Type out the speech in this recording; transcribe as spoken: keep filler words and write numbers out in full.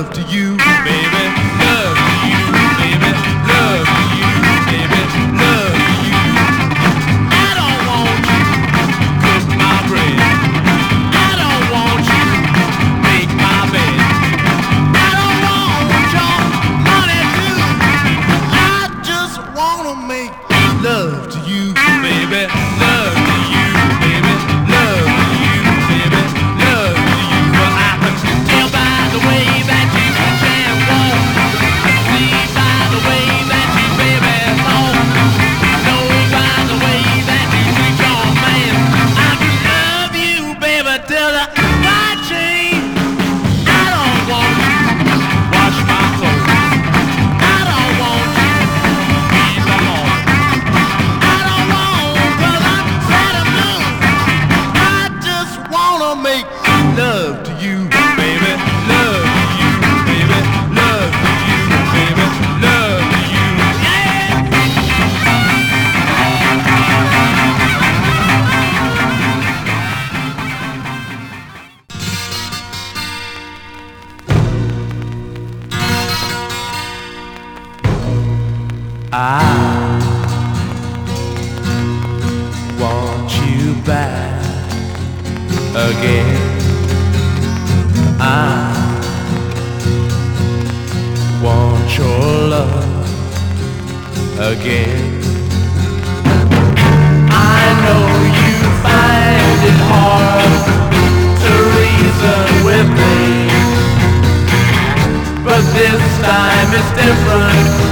love to you, baby. Love to you, baby. Love to you, baby. Love to you. I don't want you cook my bread. I don't want you make my bed. I don't want your money too. I just wanna make love to you, baby. Love to you, baby. Love to you, baby. Love to you. Well, I can tell by the way that you switch and walk. I see by the way that you baby talk. Know by the way that you treat your man. I can love you, baby, till the white chain. I don't want you wash my clothes. I don't want you ease the home. I don't want, 'cause I'm sad of moon. I just wanna make love to you, baby. Love to you, baby. Love to you, baby. Love to you, yeah. I want you back again. I want your love again. I know you find it hard to reason with me, but this time it's different.